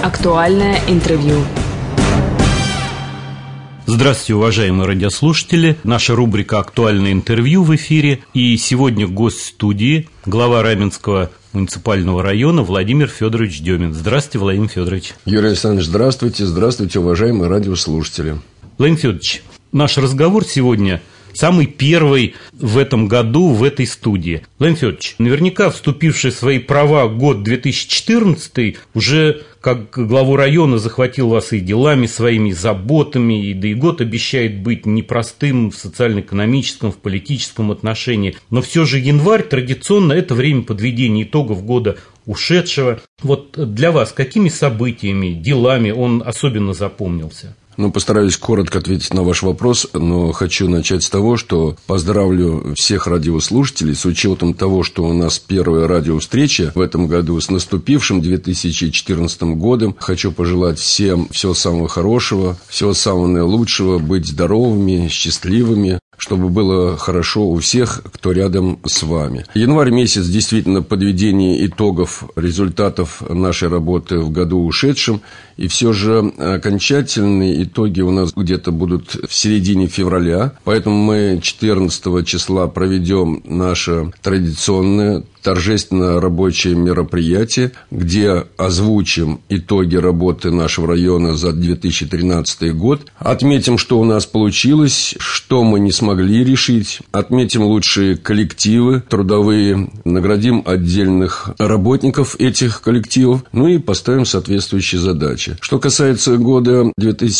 Актуальное интервью. Здравствуйте, уважаемые радиослушатели. Наша рубрика «Актуальное интервью» в эфире. И сегодня гость студии, глава Раменского муниципального района Владимир Федорович Демин. Здравствуйте, Владимир Федорович. Юрий Александрович, здравствуйте. Здравствуйте, уважаемые радиослушатели. Владимир Федорович, наш разговор сегодня самый первый в этом году в этой студии. Владимир Федорович, наверняка вступивший в свои права год 2014 уже как главу района захватил вас и делами своими, и заботами, да и год обещает быть непростым в социально-экономическом, в политическом отношении. Но все же январь традиционно это время подведения итогов года ушедшего. Вот для вас какими событиями, делами он особенно запомнился? Постараюсь коротко ответить на ваш вопрос, но хочу начать с того, что поздравлю всех радиослушателей с учетом того, что у нас первая радиовстреча в этом году с наступившим 2014 годом. Хочу пожелать всем всего самого хорошего, всего самого наилучшего, быть здоровыми, счастливыми, чтобы было хорошо у всех, кто рядом с вами. Январь месяц действительно подведение итогов результатов нашей работы в году ушедшем. И все же окончательные итоги у нас где-то будут в середине февраля. Поэтому мы 14 числа проведем наше традиционное торжественное рабочее мероприятие, где озвучим итоги работы нашего района за 2013 год. Отметим, что у нас получилось, что мы не смогли решить. Отметим лучшие коллективы трудовые, наградим отдельных работников этих коллективов, и поставим соответствующие задачи. Что касается года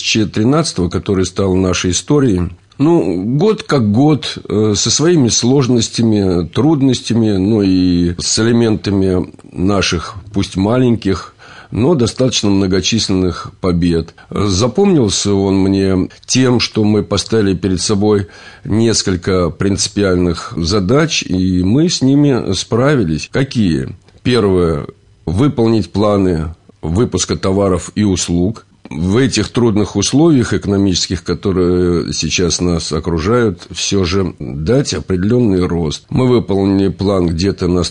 2013, который стал нашей историей, год как год, со своими сложностями, трудностями, и с элементами наших, пусть маленьких, но достаточно многочисленных побед. Запомнился он мне тем, что мы поставили перед собой несколько принципиальных задач, и мы с ними справились. Какие? Первое – выполнить планы выпуска товаров и услуг. В этих трудных условиях экономических, которые сейчас нас окружают, все же дать определенный рост. Мы выполнили план где-то на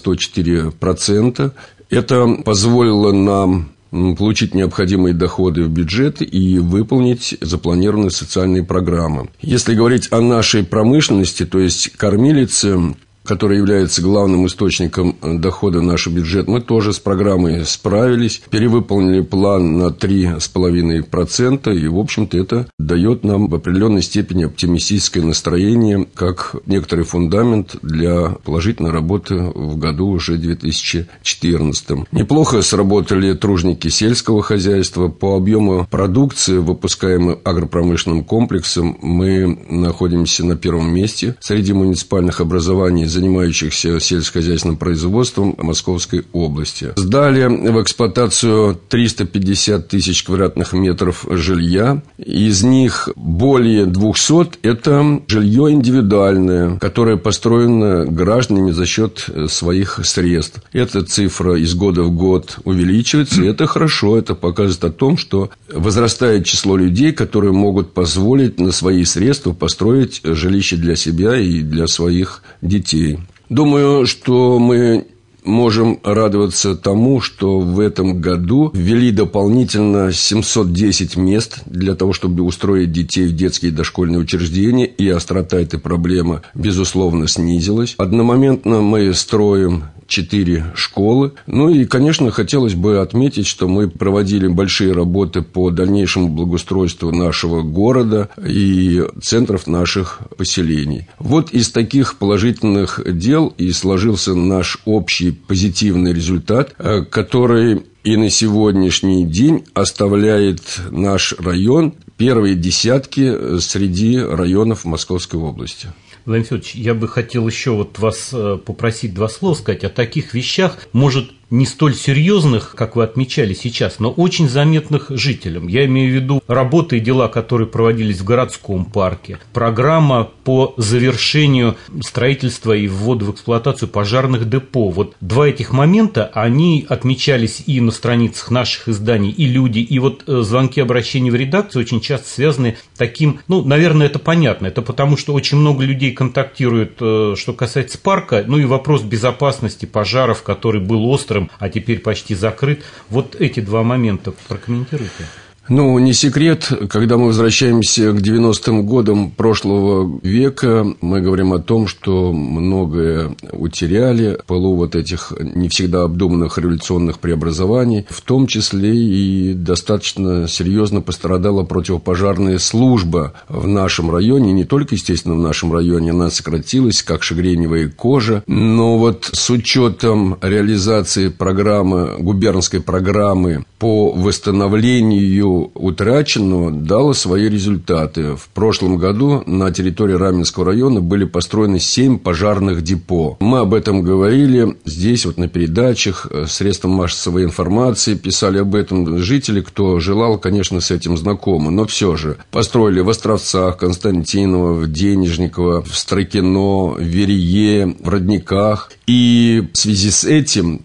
104%. Это позволило нам получить необходимые доходы в бюджет и выполнить запланированные социальные программы. Если говорить о нашей промышленности, то есть кормилице, который является главным источником дохода в наш бюджет, мы тоже с программой справились, перевыполнили план на 3,5%, и, в общем-то, это дает нам в определенной степени оптимистическое настроение, как некоторый фундамент для положительной работы в году уже 2014. Неплохо сработали тружники сельского хозяйства. По объему продукции, выпускаемой агропромышленным комплексом, мы находимся на первом месте среди муниципальных образований, занимающихся сельскохозяйственным производством Московской области. Сдали в эксплуатацию 350 тысяч квадратных метров жилья. Из них более 200 – это жилье индивидуальное, которое построено гражданами за счет своих средств. Эта цифра из года в год увеличивается, и это хорошо. Это показывает о том, что возрастает число людей, которые могут позволить на свои средства построить жилище для себя и для своих детей. Думаю, что мы можем радоваться тому, что в этом году ввели дополнительно 710 мест для того, чтобы устроить детей в детские и дошкольные учреждения, и острота этой проблемы, безусловно, снизилась. Одномоментно мы строим 4 школы. И, конечно, хотелось бы отметить, что мы проводили большие работы по дальнейшему благоустройству нашего города и центров наших поселений. Вот из таких положительных дел и сложился наш общий позитивный результат, который и на сегодняшний день оставляет наш район первые десятки среди районов Московской области. Владимир Федорович, я бы хотел еще вас попросить 2 слова сказать о таких вещах, может, не столь серьезных, как вы отмечали сейчас, но очень заметных жителям. Я имею в виду работы и дела, которые проводились в городском парке, программа по завершению строительства и вводу в эксплуатацию пожарных депо. Вот 2 этих момента, они отмечались и на страницах наших изданий, и люди, и звонки, обращения в редакцию очень часто связаны таким, наверное, это понятно, это потому, что очень много людей контактируют, что касается парка, и вопрос безопасности пожаров, который был остро некоторым, а теперь почти закрыт. Вот эти два момента прокомментируйте. Ну, не секрет, когда мы возвращаемся к 90-м годам прошлого века, мы говорим о том, что многое утеряли в пылу вот этих не всегда обдуманных революционных преобразований, в том числе и достаточно серьезно пострадала противопожарная служба в нашем районе, не только, естественно, в нашем районе, она сократилась, как шагреневая кожа, но вот с учетом реализации программы, губернской программы по восстановлению утраченного дало свои результаты. В прошлом году на территории Раменского района были построены 7 пожарных депо. Мы об этом говорили здесь, вот на передачах, средствам массовой информации писали об этом. Жители, кто желал, конечно, с этим знакомы. Но все же построили в Островцах, Константиново, в Денежниково, в Строкино, в Верье, в Родниках. И в связи с этим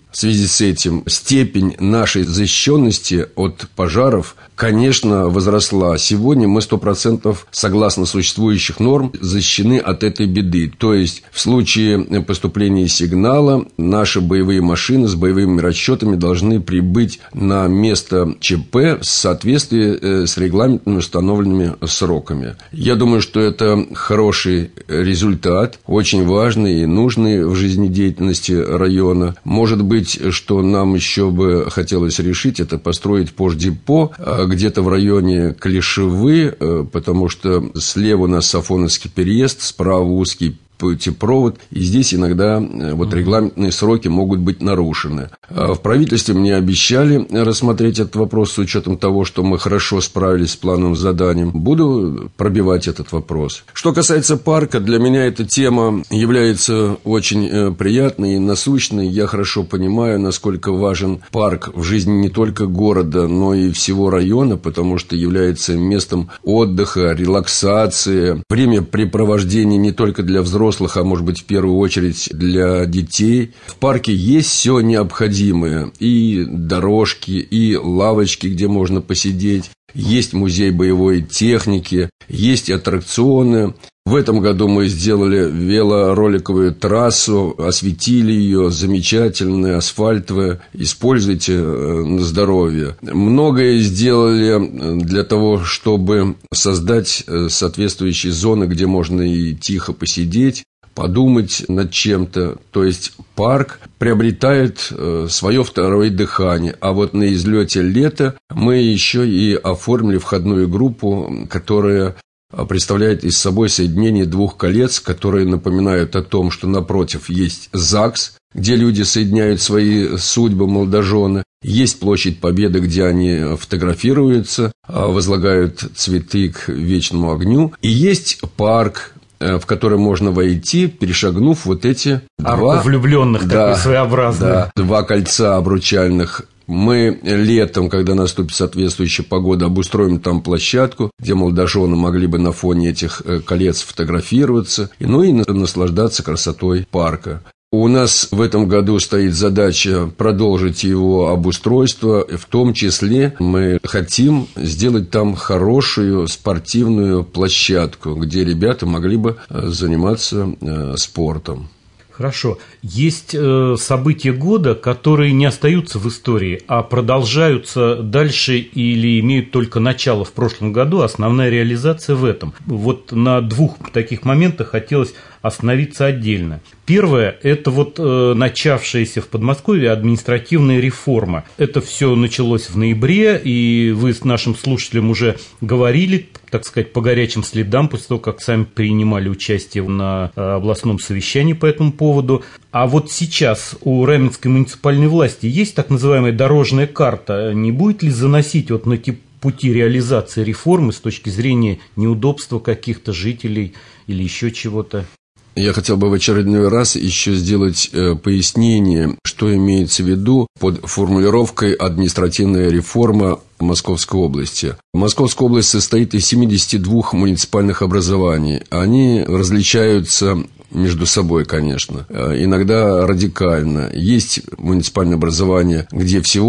степень нашей защищенности от пожаров, конечно, возросла. Сегодня мы 100% согласно существующих норм защищены от этой беды. То есть в случае поступления сигнала наши боевые машины с боевыми расчетами должны прибыть на место ЧП в соответствии с регламентами, установленными сроками. Я думаю, что это хороший результат, очень важный и нужный в жизнедеятельности района. Может быть, что нам еще бы хотелось решить, это построить пождепо где-то в районе Клишевы, потому что слева у нас Сафоновский переезд, справа узкий путепровод, и здесь иногда вот регламентные сроки могут быть нарушены. В правительстве мне обещали рассмотреть этот вопрос с учетом того, что мы хорошо справились с плановым заданием. Буду пробивать этот вопрос. Что касается парка, для меня эта тема является очень приятной и насущной. Я хорошо понимаю, насколько важен парк в жизни не только города, но и всего района, потому что является местом отдыха, релаксации, времяпрепровождения не только для взрослых, а может быть в первую очередь для детей. В парке есть все необходимое. И дорожки, и лавочки, где можно посидеть. Есть музей боевой техники, есть аттракционы. В этом году мы сделали велороликовую трассу, осветили ее, замечательная, асфальтовая. Используйте на здоровье. Многое сделали для того, чтобы создать соответствующие зоны, где можно и тихо посидеть, подумать над чем-то. То есть парк приобретает свое второе дыхание. А вот на излете лета мы еще и оформили входную группу, которая представляет из собой соединение двух колец, которые напоминают о том, что напротив есть ЗАГС, где люди соединяют свои судьбы, молодожены. Есть площадь Победы, где они фотографируются, возлагают цветы к вечному огню. И есть парк, в который можно войти, перешагнув вот эти два влюбленных, такой своеобразный. Да, два кольца обручальных. Мы летом, когда наступит соответствующая погода, обустроим там площадку, где молодожены могли бы на фоне этих колец фотографироваться, ну и наслаждаться красотой парка. У нас в этом году стоит задача продолжить его обустройство. В том числе мы хотим сделать там хорошую спортивную площадку, где ребята могли бы заниматься спортом. Хорошо. Есть события года, которые не остаются в истории, а продолжаются дальше или имеют только начало в прошлом году, основная реализация в этом. Вот на двух таких моментах хотелось остановиться отдельно. Первое – это вот начавшаяся в Подмосковье административная реформа. Это все началось в ноябре, и вы с нашим слушателем уже говорили, так сказать, по горячим следам, после того, как сами принимали участие на областном совещании по этому поводу. А вот сейчас у Раменской муниципальной власти есть так называемая дорожная карта. Не будет ли заносить вот на эти пути реализации реформы с точки зрения неудобства каких-то жителей или еще чего-то? Я хотел бы в очередной раз еще сделать пояснение, что имеется в виду под формулировкой «административная реформа Московской области». Московская область состоит из 72 муниципальных образований. Они различаются между собой, конечно, иногда радикально. Есть муниципальное образование, где всего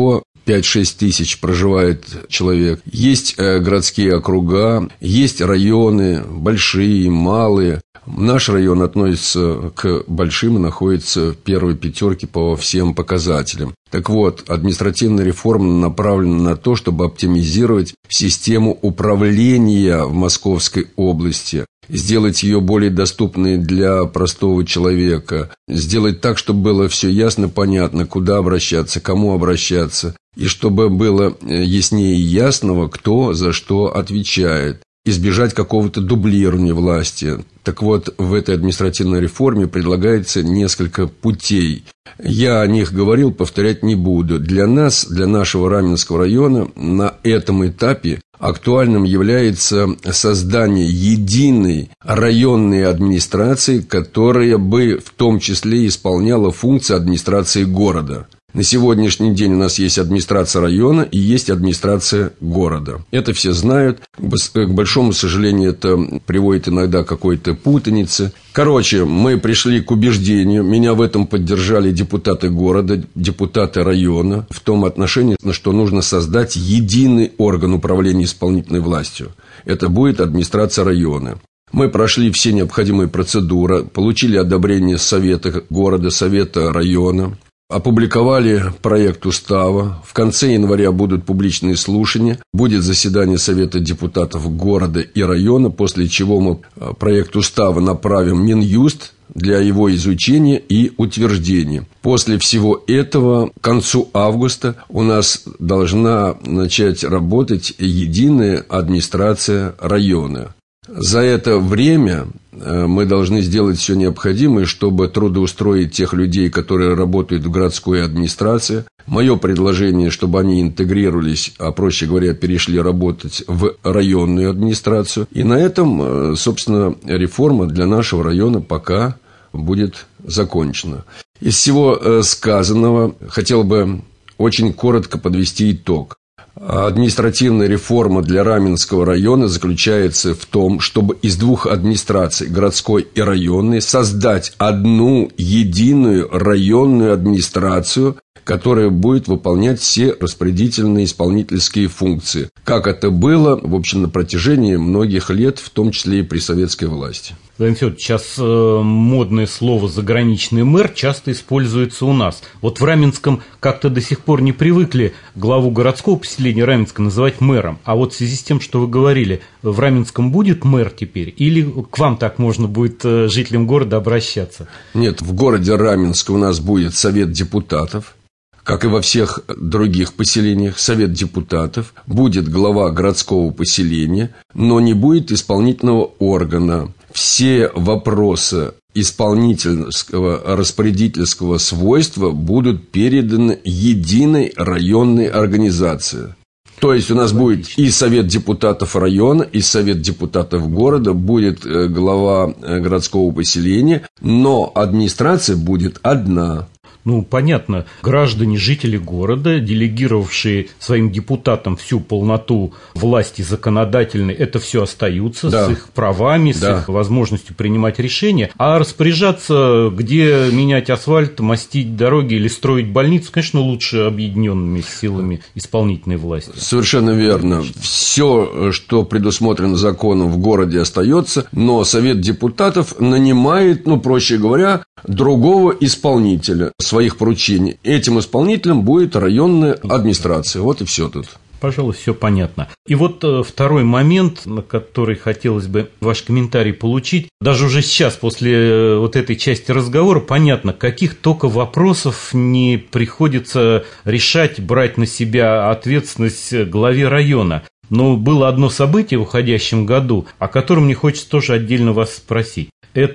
5-6 тысяч проживает человек. Есть городские округа, есть районы, большие, малые. Наш район относится к большим и находится в первой пятерке по всем показателям. Так вот, административная реформа направлена на то, чтобы оптимизировать систему управления в Московской области, сделать ее более доступной для простого человека, сделать так, чтобы было все ясно, понятно, куда обращаться, кому обращаться, и чтобы было яснее и ясного, кто за что отвечает. Избежать какого-то дублирования власти. Так вот, в этой административной реформе предлагается несколько путей. Я о них говорил, повторять не буду. Для нас, для нашего Раменского района, на этом этапе актуальным является создание единой районной администрации, которая бы в том числе исполняла функции администрации города. На сегодняшний день у нас есть администрация района и есть администрация города. Это все знают. К большому сожалению, это приводит иногда к какой-то путанице. Короче, мы пришли к убеждению, меня в этом поддержали депутаты города, депутаты района, в том отношении, что нужно создать единый орган управления исполнительной властью. Это будет администрация района. Мы прошли все необходимые процедуры, получили одобрение Совета города, Совета района. Опубликовали проект устава. В конце января будут публичные слушания. Будет заседание Совета депутатов города и района, после чего мы проект устава направим в Минюст для его изучения и утверждения. После всего этого, к концу августа, у нас должна начать работать единая администрация района. За это время мы должны сделать все необходимое, чтобы трудоустроить тех людей, которые работают в городской администрации. Мое предложение, чтобы они интегрировались, а проще говоря, перешли работать в районную администрацию. И на этом, собственно, реформа для нашего района пока будет закончена. Из всего сказанного хотел бы очень коротко подвести итог. Административная реформа для Раменского района заключается в том, чтобы из двух администраций, городской и районной, создать одну единую районную администрацию, которая будет выполнять все распорядительные исполнительские функции, как это было, в общем, на протяжении многих лет, в том числе и при советской власти. Владимир Федорович, сейчас модное слово «заграничный мэр» часто используется у нас. Вот в Раменском как-то до сих пор не привыкли главу городского поселения Раменска называть мэром. А вот в связи с тем, что вы говорили, в Раменском будет мэр теперь? Или к вам так можно будет жителям города обращаться? Нет, в городе Раменске у нас будет совет депутатов. Как и во всех других поселениях, совет депутатов, будет глава городского поселения, но не будет исполнительного органа. Все вопросы исполнительского, распорядительского свойства будут переданы единой районной организации. То есть у нас будет и совет депутатов района, и совет депутатов города, будет глава городского поселения, но администрация будет одна. Ну, понятно, граждане, жители города, делегировавшие своим депутатам всю полноту власти законодательной, это все остаются, да, с их правами, да, с их возможностью принимать решения. А распоряжаться, где менять асфальт, мастить дороги или строить больницу, конечно, лучше объединенными силами исполнительной власти. Совершенно верно. Все, что предусмотрено законом, в городе остается, но совет депутатов нанимает, проще говоря, другого исполнителя своих поручений. Этим исполнителем будет районная администрация. Вот и все тут. Пожалуй, все понятно. И вот второй момент, на который хотелось бы ваш комментарий получить. Даже уже сейчас, после вот этой части разговора, понятно, каких только вопросов не приходится решать, брать на себя ответственность главе района. Но было одно событие в уходящем году, о котором мне хочется тоже отдельно вас спросить.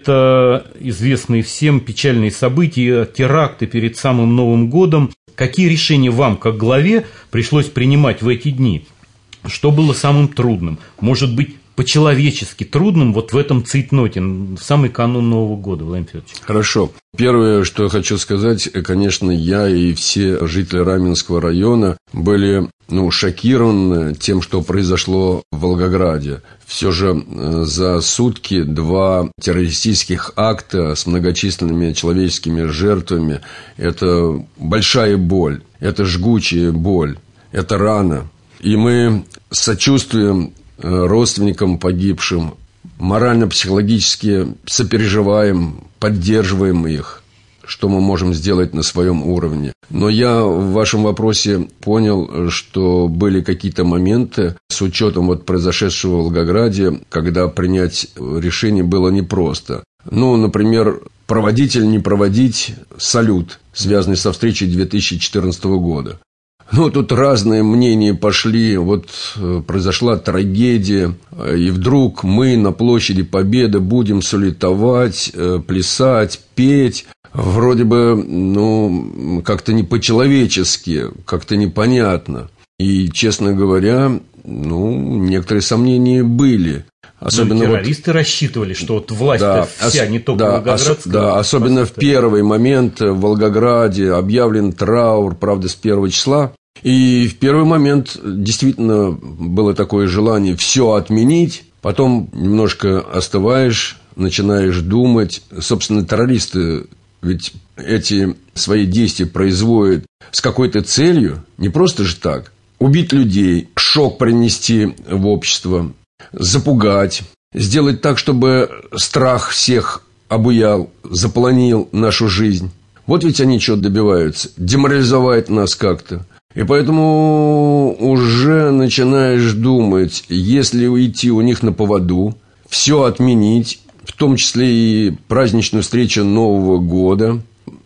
Это известные всем печальные события, теракты перед самым Новым годом. Какие решения вам, как главе, пришлось принимать в эти дни? Что было самым трудным? Может быть, по-человечески трудным вот в этом цейтноте, в самый канун Нового года, Владимир Федорович? Хорошо. Первое, что я хочу сказать, конечно, я и все жители Раменского района были шокированы тем, что произошло в Волгограде. Все же за сутки 2 террористических акта с многочисленными человеческими жертвами – это большая боль, это жгучая боль, это рана. И мы сочувствуем родственникам погибшим, морально-психологически сопереживаем, поддерживаем их, что мы можем сделать на своем уровне. Но я в вашем вопросе понял, что были какие-то моменты с учетом произошедшего в Волгограде, когда принять решение было непросто. Например, проводить или не проводить салют, связанный со встречей 2014 года. Тут разные мнения пошли, произошла трагедия, и вдруг мы на площади Победы будем салютовать, плясать, петь. Вроде бы, как-то не по-человечески, как-то непонятно. И, честно говоря, некоторые сомнения были. Особенно террористы рассчитывали, что власть вся, не только волгоградская. Да, особенно в первый момент в Волгограде объявлен траур, правда, с 1 числа. И в первый момент действительно было такое желание все отменить. Потом немножко остываешь, начинаешь думать. Собственно, террористы ведь эти свои действия производят с какой-то целью, не просто же так. Убить людей, шок принести в общество, запугать, сделать так, чтобы страх всех обуял, заполонил нашу жизнь. Вот ведь они чего добиваются, деморализовать нас как-то. И поэтому уже начинаешь думать, если уйти у них на поводу, все отменить, в том числе и праздничную встречу Нового года,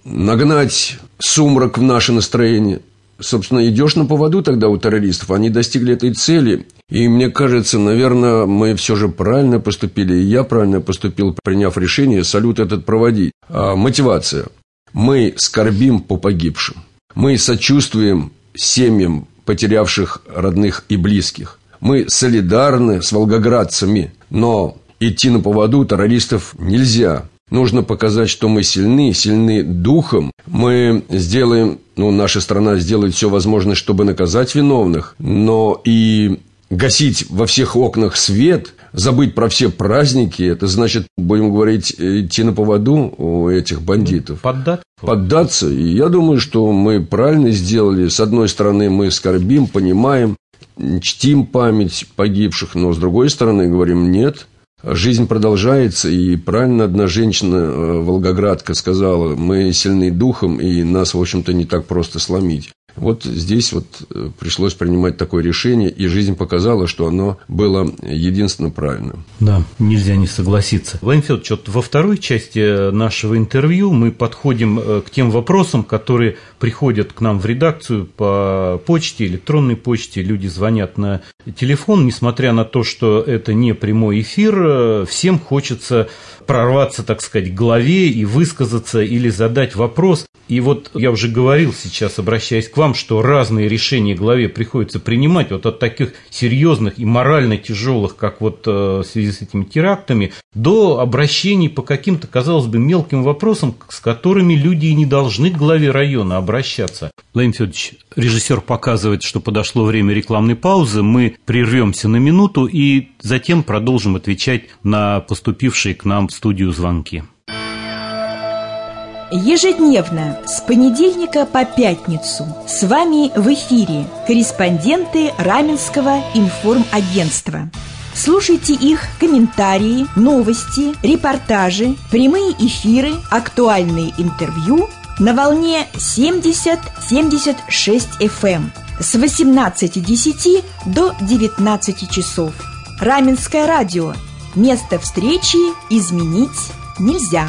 нагнать сумрак в наше настроение. Собственно, идешь на поводу тогда у террористов, они достигли этой цели. И мне кажется, наверное, мы все же правильно поступили, и я правильно поступил, приняв решение салют этот проводить. Мотивация. Мы скорбим по погибшим. Мы сочувствуем семьям потерявших родных и близких. Мы солидарны с волгоградцами, но идти на поводу террористов нельзя. Нужно показать, что мы сильны духом. Мы сделаем, наша страна сделает все возможное, чтобы наказать виновных, но и гасить во всех окнах свет, забыть про все праздники, это значит, будем говорить, идти на поводу у этих бандитов. Поддаться. И я думаю, что мы правильно сделали. С одной стороны, мы скорбим, понимаем, чтим память погибших, но с другой стороны, говорим, нет. Жизнь продолжается, и правильно одна женщина, волгоградка, сказала, мы сильны духом, и нас, в общем-то, не так просто сломить. Вот здесь пришлось принимать такое решение, и жизнь показала, что оно было единственно правильным. Да, нельзя не согласиться. Владимир Федорович, во второй части нашего интервью мы подходим к тем вопросам, которые приходят к нам в редакцию по почте, электронной почте, люди звонят на телефон, несмотря на то, что это не прямой эфир, всем хочется прорваться, так сказать, к главе и высказаться или задать вопрос. И я уже говорил сейчас, обращаясь к вам, что разные решения главе приходится принимать, от таких серьезных и морально тяжелых, как в связи с этими терактами, до обращений по каким-то, казалось бы, мелким вопросам, с которыми люди и не должны к главе района обращаться. Владимир Федорович, режиссер показывает, что подошло время рекламной паузы, мы прервемся на минуту и затем продолжим отвечать на поступившие к нам в студию звонки. Ежедневно с понедельника по пятницу с вами в эфире корреспонденты Раменского информагентства. Слушайте их комментарии, новости, репортажи, прямые эфиры, актуальные интервью на волне 70-76 FM с 18:10 до 19 часов. Раменское радио. Место встречи изменить нельзя.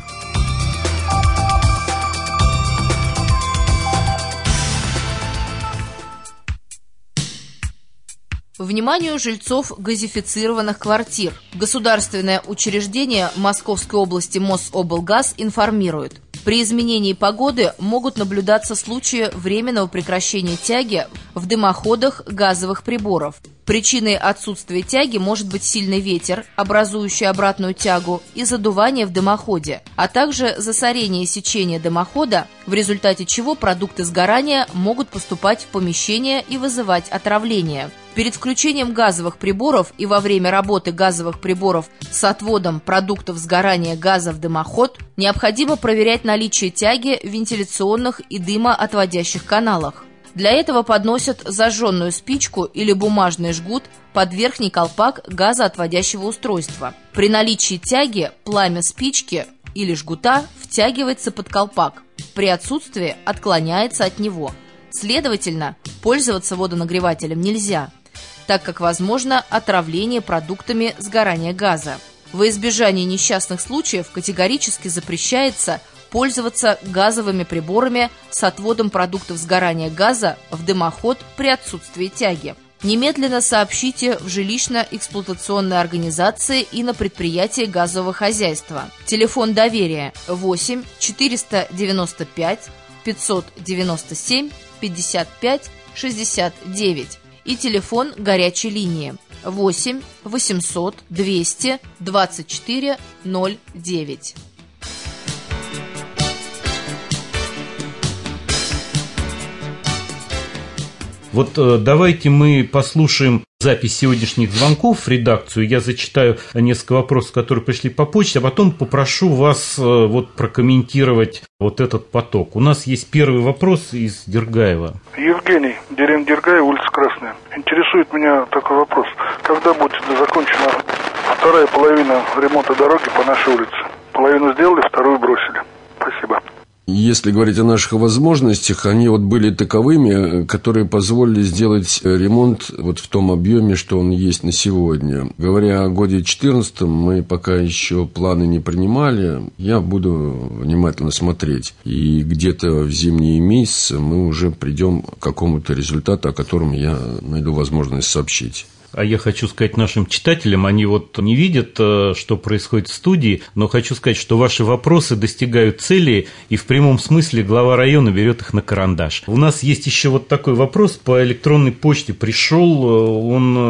Вниманию жильцов газифицированных квартир. Государственное учреждение Московской области Мособлгаз информирует. При изменении погоды могут наблюдаться случаи временного прекращения тяги в дымоходах газовых приборов. Причиной отсутствия тяги может быть сильный ветер, образующий обратную тягу, и задувание в дымоходе, а также засорение сечения дымохода, в результате чего продукты сгорания могут поступать в помещение и вызывать отравление. Перед включением газовых приборов и во время работы газовых приборов с отводом продуктов сгорания газа в дымоход необходимо проверять наличие тяги в вентиляционных и дымоотводящих каналах. Для этого подносят зажженную спичку или бумажный жгут под верхний колпак газоотводящего устройства. При наличии тяги пламя спички или жгута втягивается под колпак, при отсутствии отклоняется от него. Следовательно, пользоваться водонагревателем нельзя, так как возможно отравление продуктами сгорания газа. Во избежание несчастных случаев категорически запрещается пользоваться газовыми приборами с отводом продуктов сгорания газа в дымоход при отсутствии тяги. Немедленно сообщите в жилищно-эксплуатационной организации и на предприятии газового хозяйства. Телефон доверия 8 495 597 55 69 и телефон горячей линии 8 800 200 24 09. Вот давайте мы послушаем запись сегодняшних звонков в редакцию. Я зачитаю несколько вопросов, которые пришли по почте, а потом попрошу вас вот прокомментировать вот этот поток. У нас есть первый вопрос из Дергаева. Евгений, деревня Дергаева, улица Красная. Интересует меня такой вопрос. Когда будет закончена вторая половина ремонта дороги по нашей улице? Половину сделали, вторую бросили. Спасибо. Если говорить о наших возможностях, они вот были таковыми, которые позволили сделать ремонт вот в том объеме, что он есть на сегодня. Говоря о годе 2014, мы пока еще планы не принимали. Я буду внимательно смотреть. И где-то в зимние месяцы мы уже придем к какому-то результату, о котором я найду возможность сообщить. А я хочу сказать нашим читателям, они вот не видят, что происходит в студии, но хочу сказать, что ваши вопросы достигают цели, и в прямом смысле глава района берет их на карандаш. У нас есть еще вот такой вопрос по электронной почте. Пришел,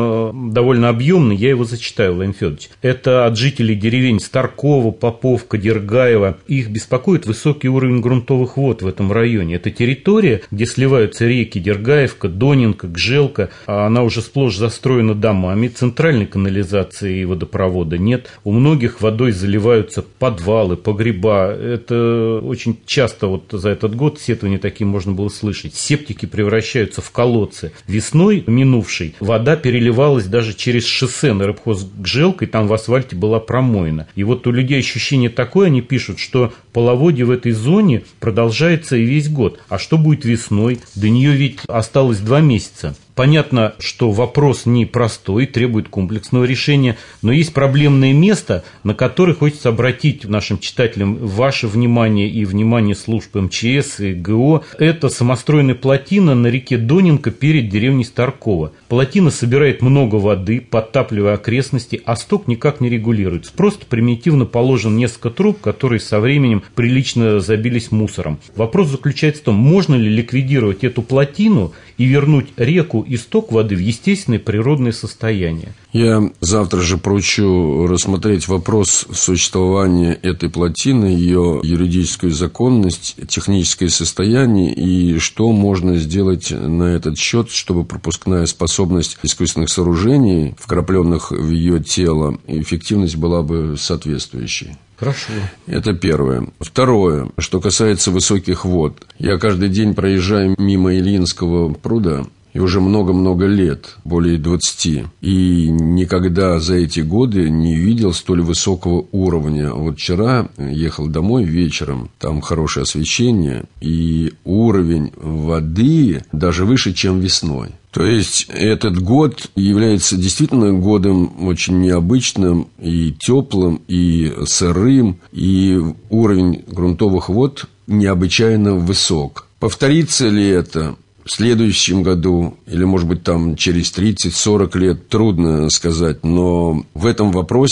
он довольно объемный, я его зачитаю, Владимир Федорович. Это от жителей деревень Старкова, Поповка, Дергаева. Их беспокоит высокий уровень грунтовых вод в этом районе. Это территория, где сливаются реки Дергаевка, Донинка, Гжелка, а она уже сплошь застроена домами, центральной канализации и водопровода нет. У многих водой заливаются подвалы, погреба. Это очень часто вот за этот год сетования такие можно было слышать. Септики превращаются в колодцы. Весной минувшей вода переливалась даже через шоссе на рыбхоз Гжелкой, там в асфальте была промоина. И вот у людей ощущение такое, они пишут, что половодье в этой зоне продолжается и весь год. А что будет весной? До нее ведь осталось 2 месяца. Понятно, что вопрос непростой, требует комплексного решения, но есть проблемное место, на которое хочется обратить нашим читателям ваше внимание и внимание служб МЧС и ГО. Это самостроенная плотина на реке Донинка перед деревней Старкова. Плотина собирает много воды, подтапливая окрестности, а сток никак не регулируется. Просто примитивно положен несколько труб, которые со временем прилично забились мусором. Вопрос заключается в том, можно ли ликвидировать эту плотину и вернуть реку и сток воды в естественное природное состояние. Я завтра же поручу рассмотреть вопрос существования этой плотины, ее юридическую законность, техническое состояние и что можно сделать на этот счет, чтобы пропускная способность искусственных сооружений, вкрапленных в ее тело, эффективность была бы соответствующей. Хорошо. Это первое. Второе, что касается высоких вод. Я каждый день проезжаю мимо Ильинского пруда, и уже много-много лет, более 20, и никогда за эти годы не видел столь высокого уровня. Вот вчера ехал домой вечером, там хорошее освещение, и уровень воды даже выше, чем весной. То есть этот год является действительно годом очень необычным и теплым, и сырым, и уровень грунтовых вод необычайно высок. Повторится ли это в следующем году, или, может быть, там через 30-40 лет, трудно сказать, но в этом вопросе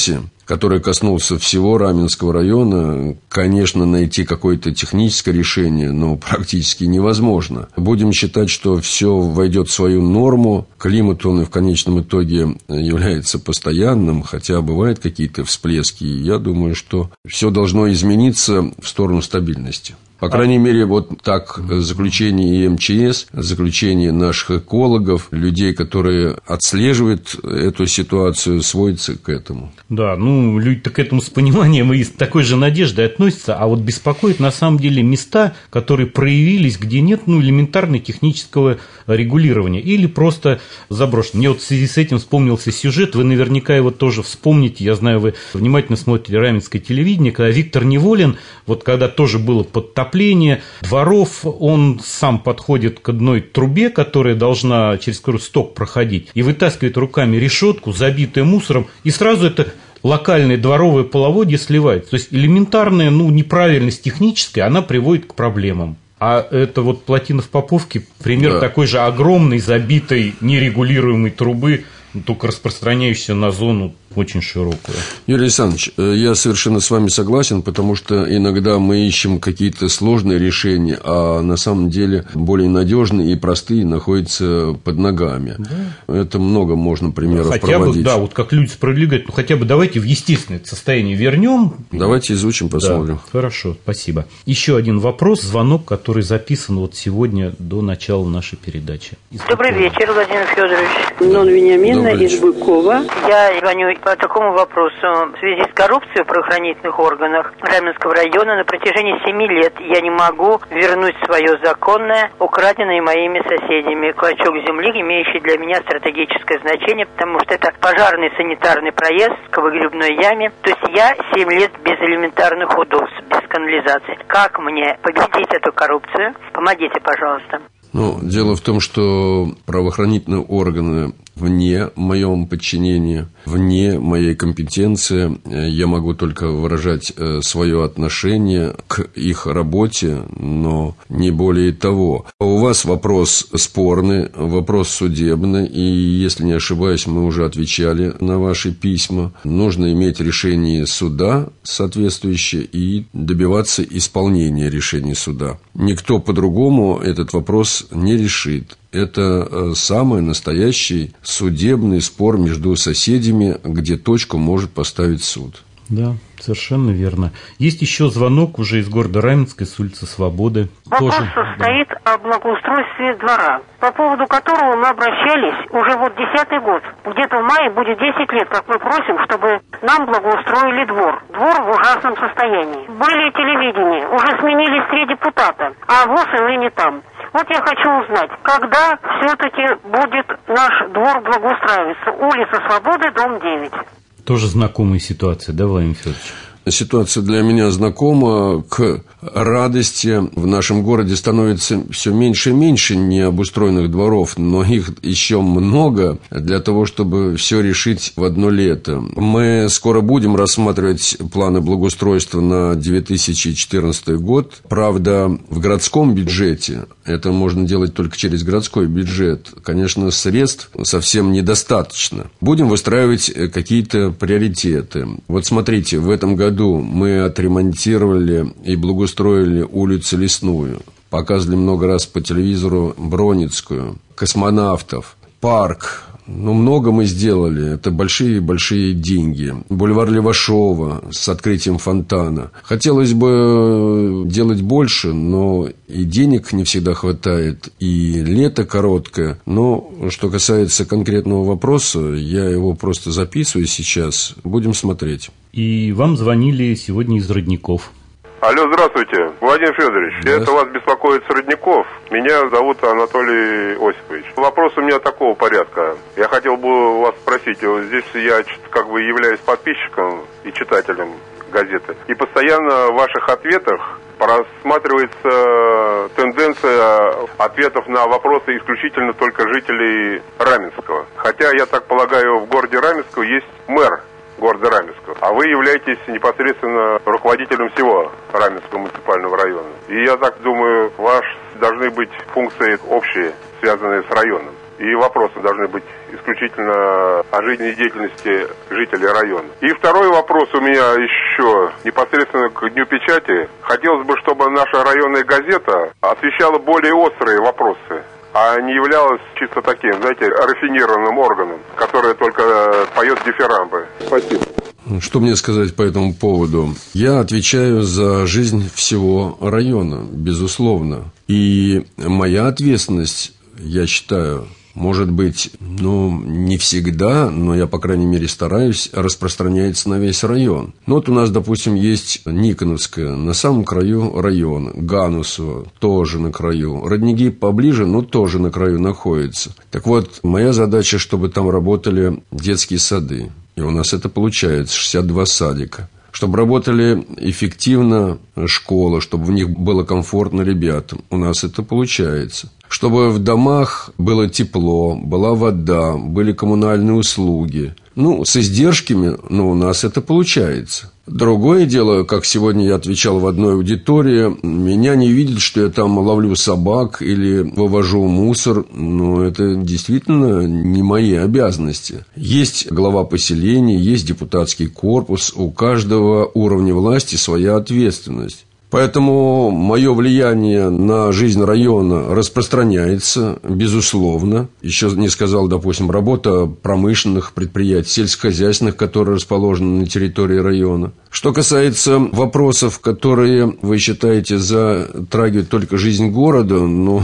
который коснулся всего Раменского района, конечно, найти какое-то техническое решение, но практически невозможно. Будем считать, что все войдет в свою норму. Климат, он и в конечном итоге является постоянным, хотя бывают какие-то всплески. Я думаю, что все должно измениться в сторону стабильности. По крайней мере, вот так заключение и МЧС, заключение наших экологов, людей, которые отслеживают эту ситуацию, сводится к этому. Да, люди-то к этому с пониманием и с такой же надеждой относятся, а вот беспокоит на самом деле места, которые проявились, где нет элементарного технического регулирования или просто заброшено. Мне вот в связи с этим вспомнился сюжет, вы наверняка его тоже вспомните, я знаю, вы внимательно смотрите раменское телевидение, когда Виктор Неволин, вот когда тоже было подтопление дворов, он сам подходит к одной трубе, которая должна через сток проходить, и вытаскивает руками решетку, забитую мусором, и сразу это локальное дворовое половодье сливается. То есть элементарная неправильность техническая, она приводит к проблемам. А это вот плотина в Поповке, пример такой же огромной, забитой, нерегулируемой трубы, только распространяющейся на зону очень широкую. Юрий Александрович, я совершенно с вами согласен, потому что иногда мы ищем какие-то сложные решения, а на самом деле более надежные и простые находятся под ногами. Да. Это много можно примеров проводить. Да, вот как люди справедливо говорят, хотя бы давайте в естественное состояние вернем. Давайте изучим, посмотрим. Да, хорошо, спасибо. Еще один вопрос, звонок, который записан вот сегодня до начала нашей передачи. Добрый вечер, Владимир Федорович. Нон Вениамина из Быкова. Я звоню по такому вопросу. В связи с коррупцией в правоохранительных органах Раменского района на протяжении 7 лет я не могу вернуть свое законное, украденное моими соседями клочок земли, имеющий для меня стратегическое значение, потому что это пожарный санитарный проезд к выгребной яме. То есть я 7 лет без элементарных удобств, без канализации. Как мне победить эту коррупцию? Помогите, пожалуйста. Дело в том, что правоохранительные органы вне моем подчинении, вне моей компетенции. Я могу только выражать свое отношение к их работе, но не более того. У вас вопрос спорный, вопрос судебный, и, если не ошибаюсь, мы уже отвечали на ваши письма. Нужно иметь решение суда соответствующее и добиваться исполнения решений суда. Никто по-другому этот вопрос не решит. Это самый настоящий судебный спор между соседями, где точку может поставить суд. Да, совершенно верно. Есть еще звонок уже из города Раменска, с улицы Свободы. Вопрос состоит о благоустройстве двора, по поводу которого мы обращались уже 10-й год. Где-то в мае будет 10 лет, как мы просим, чтобы нам благоустроили двор. Двор в ужасном состоянии. Были телевидения, уже сменились 3 депутата, а ВОС и ныне там. Вот я хочу узнать, когда все-таки будет наш двор благоустраиваться? Улица Свободы, дом 9. Тоже знакомая ситуация, да, Владимир Федорович? Ситуация для меня знакома. К радости в нашем городе становится все меньше и меньше необустроенных дворов, но их еще много для того, чтобы все решить в одно лето. Мы скоро будем рассматривать планы благоустройства на 2014 год. Правда, в городском бюджете, это можно делать только через городской бюджет, конечно, средств совсем недостаточно. Будем выстраивать какие-то приоритеты. Вот смотрите, в этом году мы отремонтировали и благоустроили улицу Лесную. Показывали много раз по телевизору Броницкую, Космонавтов, парк. Много мы сделали. Это большие-большие деньги. Бульвар Левашова с открытием фонтана. Хотелось бы делать больше, но и денег не всегда хватает, и лето короткое. Но что касается конкретного вопроса, я его просто записываю сейчас. Будем смотреть. И вам звонили сегодня из Родников. Алло, здравствуйте, Владимир Федорович, это вас беспокоит с Родников. Меня зовут Анатолий Осипович. Вопрос у меня такого порядка. Я хотел бы вас спросить, здесь я являюсь подписчиком и читателем газеты. И постоянно в ваших ответах просматривается тенденция ответов на вопросы исключительно только жителей Раменского. Хотя, я так полагаю, в городе Раменского есть мэр города Раменского, а вы являетесь непосредственно руководителем всего Раменского муниципального района. И я так думаю, у вас должны быть функции общие, связанные с районом. и вопросы должны быть исключительно о жизнедеятельности жителей района. И второй вопрос у меня еще непосредственно к Дню печати. Хотелось бы, чтобы наша районная газета освещала более острые вопросы, а не являлась чисто таким, знаете, рафинированным органом, который только поет дифирамбы. Спасибо. Что мне сказать по этому поводу? Я отвечаю за жизнь всего района, безусловно. И моя ответственность, я считаю, может быть, не всегда, но я, по крайней мере, стараюсь, распространяется на весь район. Вот у нас, допустим, есть Никоновская, на самом краю района, Ганусово, тоже на краю, Родники поближе, но тоже на краю находится. Так вот, моя задача, чтобы там работали детские сады. И у нас это получается, 62 садика. Чтобы работали эффективно школы, чтобы в них было комфортно ребятам. У нас это получается. Чтобы в домах было тепло, была вода, были коммунальные услуги. С издержками, у нас это получается. Другое дело, как сегодня я отвечал в одной аудитории, меня не видят, что я там ловлю собак или вывожу мусор. Это действительно не мои обязанности. Есть глава поселения, есть депутатский корпус, у каждого уровня власти своя ответственность. Поэтому мое влияние на жизнь района распространяется, безусловно. Еще не сказал, допустим, работа промышленных предприятий, сельскохозяйственных, которые расположены на территории района. Что касается вопросов, которые вы считаете затрагивают только жизнь города,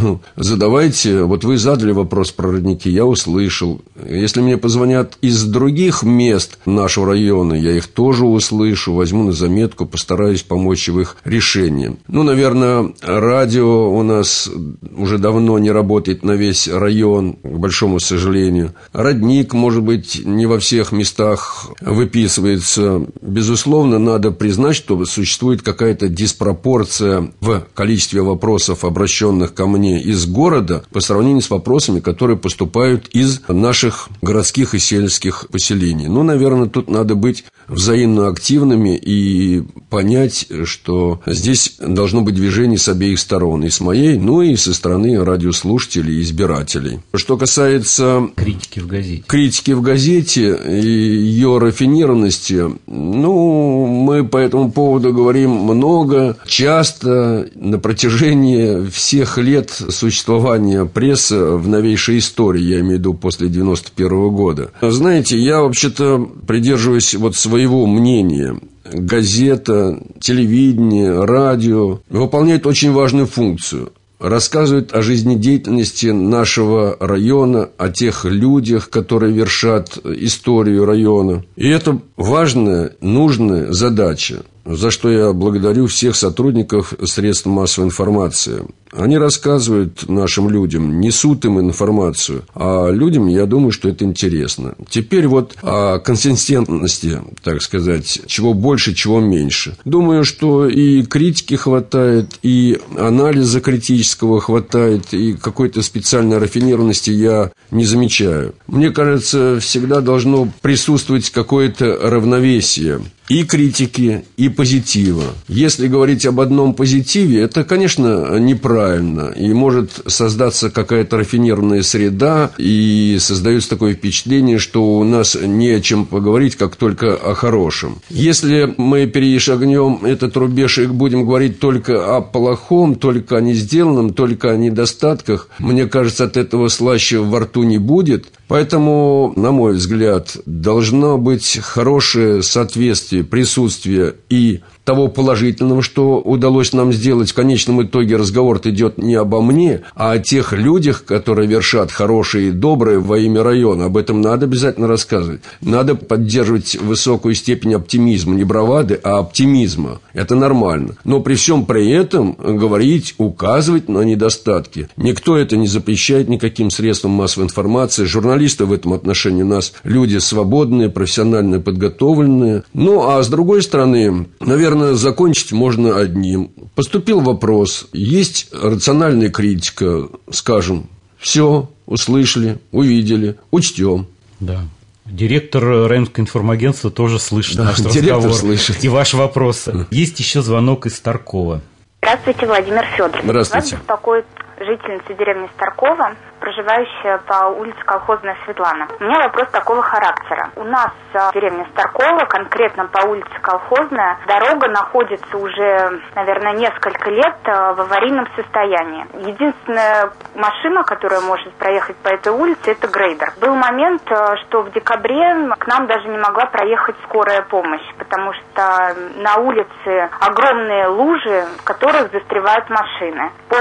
задавайте. Вот вы задали вопрос про родники, я услышал. Если мне позвонят из других мест нашего района, я их тоже услышу, возьму на заметку, постараюсь помочь в их решении. Наверное, радио у нас уже давно не работает на весь район, к большому сожалению. Родник, может быть, не во всех местах выписывается. Безусловно, надо признать, что существует какая-то диспропорция в количестве вопросов, обращенных ко мне из города, по сравнению с вопросами, которые поступают из наших городских и сельских поселений. Наверное, тут надо быть взаимно активными и понять, что здесь должно быть движение с обеих сторон, и с моей, и со стороны радиослушателей и избирателей. Что касается критики в газете и ее рафинированности, мы по этому поводу говорим много, часто, на протяжении всех лет существования прессы в новейшей истории, я имею в виду после 91 года. Знаете, я вообще-то придерживаюсь своего мнения. Газета, телевидение, радио выполняют очень важную функцию. Рассказывают о жизнедеятельности нашего района, о тех людях, которые вершат историю района. И это важная, нужная задача, за что я благодарю всех сотрудников средств массовой информации. Они рассказывают нашим людям, несут им информацию, а людям, я думаю, что это интересно. Теперь о консистентности, так сказать, чего больше, чего меньше. Думаю, что и критики хватает, и анализа критического хватает, и какой-то специальной рафинированности я не замечаю. Мне кажется, всегда должно присутствовать какое-то равновесие и критики, и позитива. Если говорить об одном позитиве, это, конечно, неправильно. И может создаться какая-то рафинированная среда, и создается такое впечатление, что у нас не о чем поговорить, как только о хорошем. Если мы перешагнем этот рубеж и будем говорить только о плохом, только о несделанном, только о недостатках, мне кажется, от этого слаще во рту не будет. Поэтому, на мой взгляд, должно быть хорошее соответствие, присутствие и того положительного, что удалось нам сделать. В конечном итоге разговор идет не обо мне, а о тех людях, которые вершат хорошее и доброе во имя района. Об этом надо обязательно рассказывать. Надо поддерживать высокую степень оптимизма, не бравады, а оптимизма. Это нормально. Но при всем при этом говорить, указывать на недостатки. Никто это не запрещает никаким средством массовой информации. Журналисты в этом отношении у нас люди свободные, профессионально подготовленные. А с другой стороны, наверное, закончить можно одним. Поступил вопрос, есть рациональная критика, скажем, все, услышали, увидели, учтем. Да. Директор Раменского информагентства тоже слышит наш разговор слышит. И ваши вопросы. Есть еще звонок из Таркова. Здравствуйте, Владимир Федорович. Здравствуйте. Вас беспокоит жительница деревни Старкова, проживающая по улице Колхозная Светлана. У меня вопрос такого характера. У нас в деревне Старкова, конкретно по улице Колхозная, дорога находится уже, наверное, несколько лет в аварийном состоянии. Единственная машина, которая может проехать по этой улице, это грейдер. Был момент, что в декабре к нам даже не могла проехать скорая помощь, потому что на улице огромные лужи, в которых застревают машины. По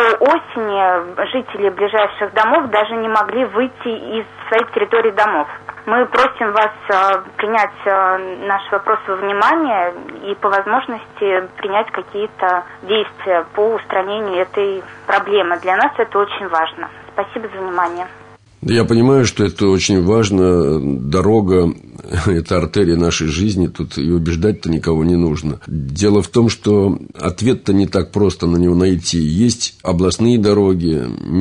осени жители ближайших домов даже не могли выйти из своих территорий домов. Мы просим вас принять наш вопрос во внимание и по возможности принять какие-то действия по устранению этой проблемы. Для нас это очень важно. Спасибо за внимание. Я понимаю, что это очень важно. Дорога – это артерия нашей жизни. Тут и убеждать-то никого не нужно. Дело в том, что ответ-то не так просто на него найти. Есть областные дороги,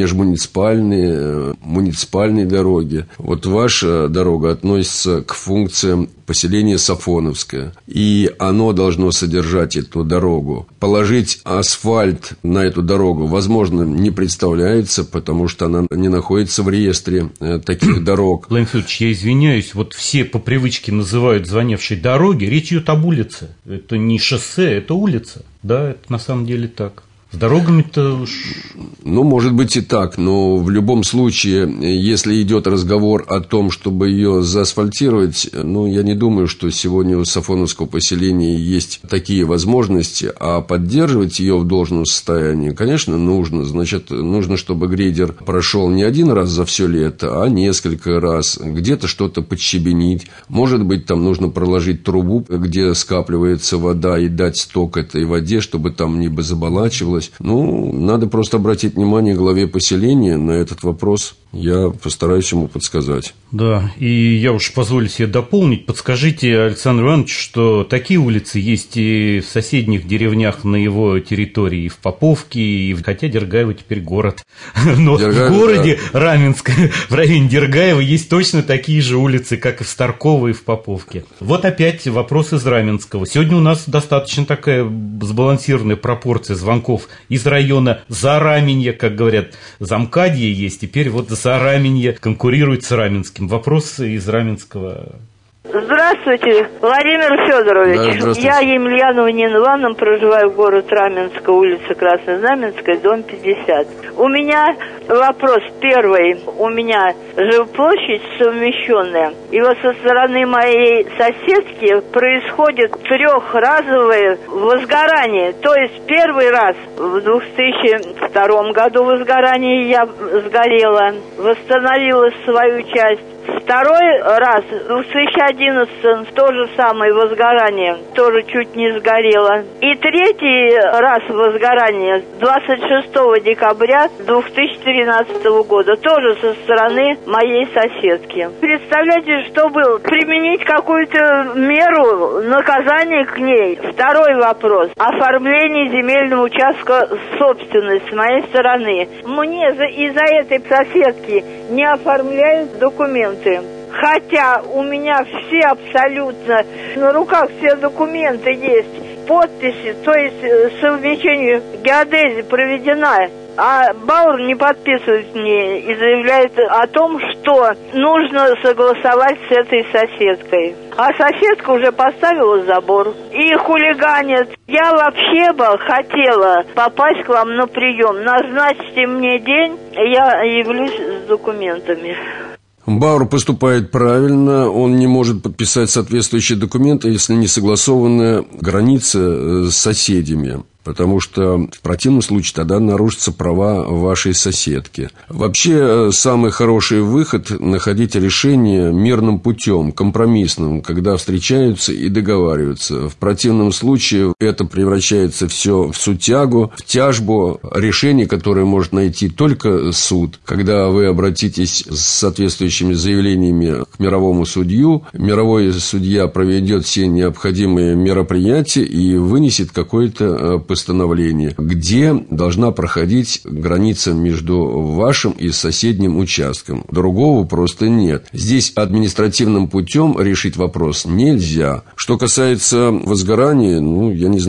межмуниципальные, муниципальные дороги. Вот ваша дорога относится к функциям поселения Сафоновское. И оно должно содержать эту дорогу. Положить асфальт на эту дорогу, возможно, не представляется, потому что она не находится в реестре таких дорог. Владимир Федорович, я извиняюсь, вот все по привычке называют звонившие дороги, речь идет об улице. Это не шоссе, это улица. Да, это на самом деле так. С дорогами-то уж... Ну, может быть и так, но в любом случае, если идет разговор о том, чтобы ее заасфальтировать, ну, я не думаю, что сегодня у Сафоновского поселения есть такие возможности, а поддерживать ее в должном состоянии, конечно, нужно. Значит, нужно, чтобы грейдер прошел не один раз за все лето, а несколько раз, где-то что-то подщебенить. Может быть, там нужно проложить трубу, где скапливается вода, и дать сток этой воде, чтобы там не заболачивалось. Ну, надо просто обратить внимание главе поселения на этот вопрос. Я постараюсь ему подсказать. Да, и я уж позволю себе дополнить. Подскажите, Александр Иванович, что такие улицы есть и в соседних деревнях на его территории, и в Поповке, и хотя Дергаево теперь город. Но Дергаево, в городе Раменск, в районе Дергаева, есть точно такие же улицы, как и в Старково, и в Поповке. Вот опять вопрос из Раменского. Сегодня у нас достаточно такая сбалансированная пропорция звонков из района Зараменья, как говорят, Замкадье есть, теперь вот Зараменье конкурирует с Раменским. Вопрос из Раменского. Здравствуйте, Владимир Федорович. Да, я Емельянова Нина Ивановна, проживаю в городе Раменска, улица Краснознаменская, дом 50. У меня вопрос первый. У меня жилплощадь совмещенная. И вот со стороны моей соседки происходит трехразовое возгорание. То есть первый раз в 2002 году возгорание я сгорела, восстановила свою часть. Второй раз, в 2011-м, то же самое возгорание, тоже чуть не сгорело. И третий раз возгорание, 26 декабря 2013 года, тоже со стороны моей соседки. Представляете, что было? Применить какую-то меру наказания к ней. Второй вопрос. Оформление земельного участка собственности с моей стороны. Мне из-за этой соседки не оформляют документы. Хотя у меня все абсолютно, на руках все документы есть, подписи, то есть совмещение геодезии проведена. А Бауэр не подписывает мне и заявляет о том, что нужно согласовать с этой соседкой. А соседка уже поставила забор и хулиганит. Я вообще бы хотела попасть к вам на прием. Назначьте мне день, я явлюсь с документами. Бауэр поступает правильно, он не может подписать соответствующие документы, если не согласованная граница с соседями. Потому что в противном случае тогда нарушатся права вашей соседки. Вообще, самый хороший выход – находить решение мирным путем, компромиссным, когда встречаются и договариваются. В противном случае это превращается все в сутягу, в тяжбу, решение, которое может найти только суд. Когда вы обратитесь с соответствующими заявлениями к мировому судью, мировой судья проведет все необходимые мероприятия и вынесет какое-то постановление, где должна проходить граница между вашим и соседним участком. Другого просто нет. Здесь административным путем решить вопрос нельзя. Что касается возгорания, я не знаю,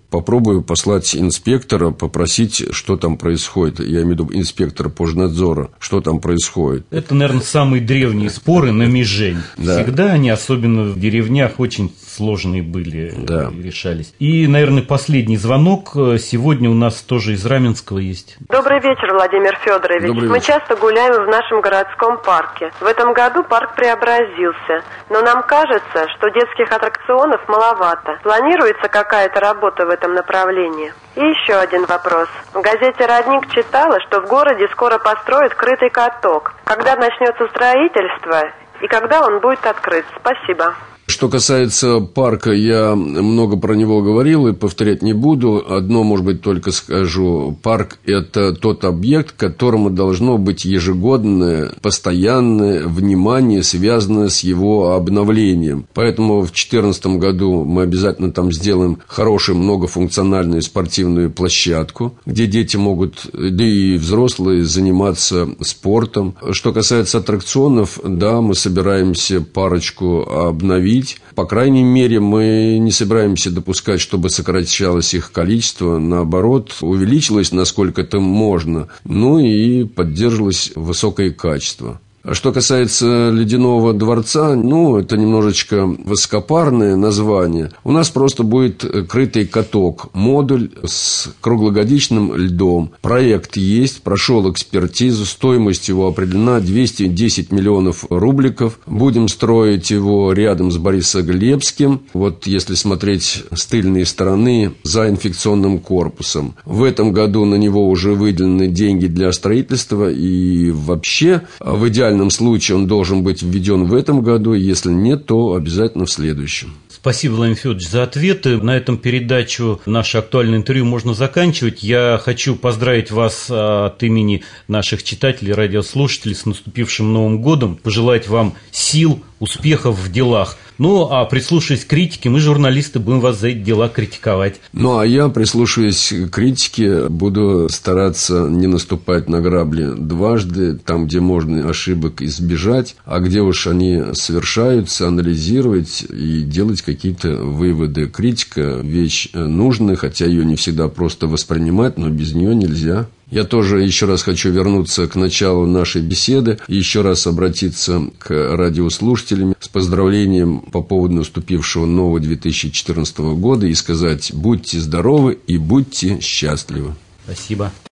попробую послать инспектора, попросить, что там происходит. Я имею в виду инспектора пожнадзора, что там происходит. Это, наверное, самые древние споры на мишень. Да. Всегда они, особенно в деревнях, очень сложные были, да, решались. И, наверное, последний звонок сегодня у нас тоже из Раменского есть. Добрый вечер, Владимир Федорович. Добрый Мы вечер. часто гуляем в нашем городском парке. В этом году парк преобразился, но нам кажется, что детских аттракционов маловато. Планируется какая-то работа в этом направлении? И еще один вопрос. В газете «Родник» читала, что в городе скоро построят крытый каток. Когда начнется строительство и когда он будет открыт? Спасибо. Что касается парка, я много про него говорил и повторять не буду. Одно, может быть, только скажу. Парк – это тот объект, к которому должно быть ежегодное, постоянное внимание, связанное с его обновлением. Поэтому в 2014 году мы обязательно там сделаем хорошую многофункциональную спортивную площадку, где дети могут, да и взрослые, заниматься спортом. Что касается аттракционов, да, мы собираемся парочку обновить. По крайней мере, мы не собираемся допускать, чтобы сокращалось их количество. Наоборот, увеличилось, насколько это можно. Ну и поддерживалось высокое качество. А что касается Ледяного дворца, это немножечко высокопарное название. У нас просто будет крытый каток, модуль с круглогодичным льдом. Проект есть, прошел экспертизу, стоимость его определена 210 миллионов рубликов. Будем строить его рядом с Борисоглебским, вот если смотреть с тыльной стороны, за инфекционным корпусом. В этом году на него уже выделены деньги для строительства, и вообще в идеальном случае он должен быть введен в этом году, если нет, то обязательно в следующем. Спасибо, Владимир Федорович, за ответы. На этом передачу «Наше актуальное интервью» можно заканчивать. Я хочу поздравить вас от имени наших читателей, радиослушателей с наступившим Новым годом, пожелать вам сил, успехов в делах. А прислушиваясь к критике, мы, журналисты, будем вас за эти дела критиковать. А я, прислушиваясь к критике, буду стараться не наступать на грабли дважды, там, где можно ошибок избежать, а где уж они совершаются, анализировать и делать какие-то выводы. Критика – вещь нужная, хотя ее не всегда просто воспринимать, но без нее нельзя. Я тоже еще раз хочу вернуться к началу нашей беседы и еще раз обратиться к радиослушателям с поздравлением по поводу наступившего нового 2014 года и сказать: будьте здоровы и будьте счастливы. Спасибо.